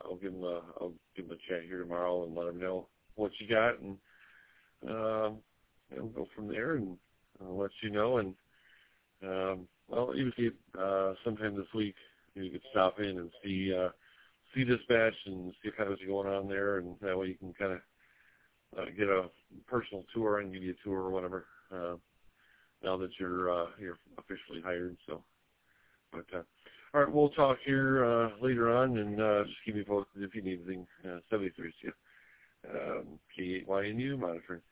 I'll give him a chat here tomorrow and let him know what you got, and we'll go from there, and I'll let you know. And well, even if sometime this week you could stop in and see dispatch and see kind of what's going on there, and that way you can kind of get a personal tour and give you a tour or whatever. Now that you're officially hired, so. But all right, we'll talk here later on, and just keep me posted if you need anything. 73, KYNU monitoring.